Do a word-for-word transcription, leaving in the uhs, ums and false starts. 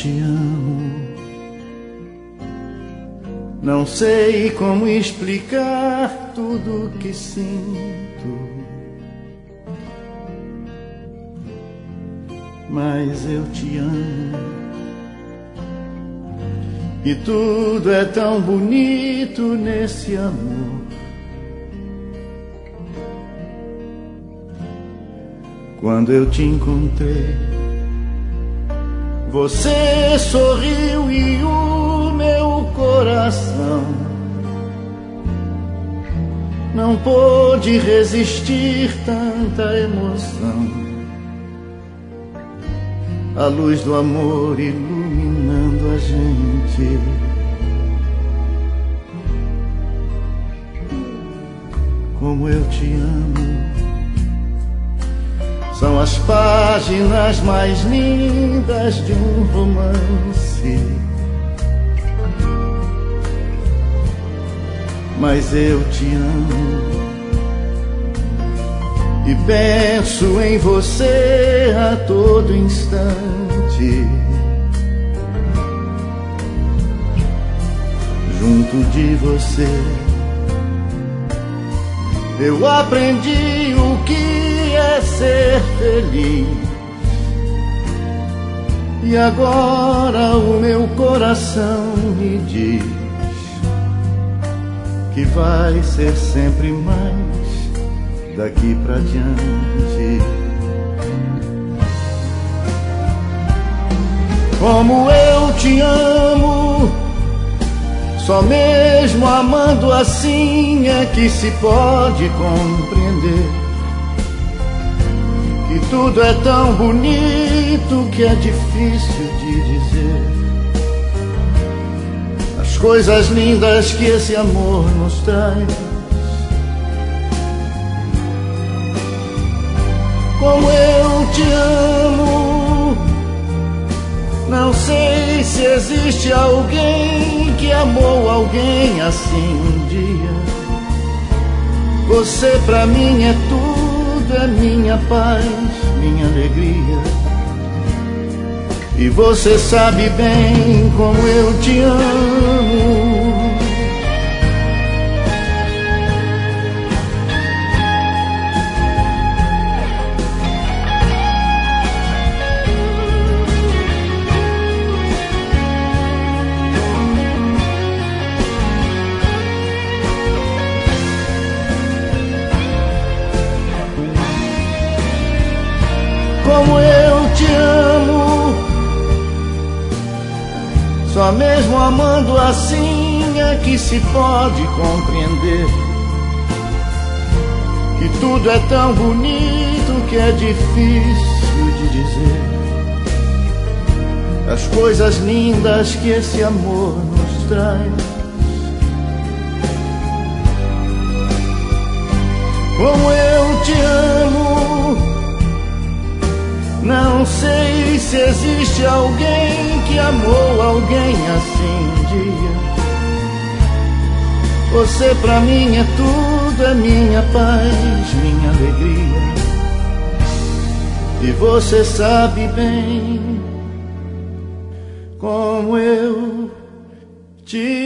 te amo. Não sei como explicar tudo que sinto, mas eu te amo. E tudo é tão bonito nesse amor. Quando eu te encontrei, você sorriu e o meu coração não pôde resistir tanta emoção. A luz do amor iluminando a gente. Como eu te amo. São as páginas mais lindas de um romance. Mas eu te amo e penso em você a todo instante. Junto de você eu aprendi o que é ser feliz. E agora o meu coração me diz que vai ser sempre mais daqui pra diante. Como eu te amo, só mesmo amando assim é que se pode compreender que tudo é tão bonito que é difícil de dizer. As coisas lindas que esse amor nos traz. Como eu te amo, não sei se existe alguém que amou alguém assim um dia. Você pra mim é tudo, é minha paz, minha alegria. E você sabe bem como eu te amo. Como eu te amo, só mesmo amando assim é que se pode compreender que tudo é tão bonito que é difícil de dizer. As coisas lindas que esse amor nos traz. Como eu te amo, não sei se existe alguém que amou alguém assim um dia. Você pra mim é tudo, é minha paz, minha alegria. E você sabe bem como eu te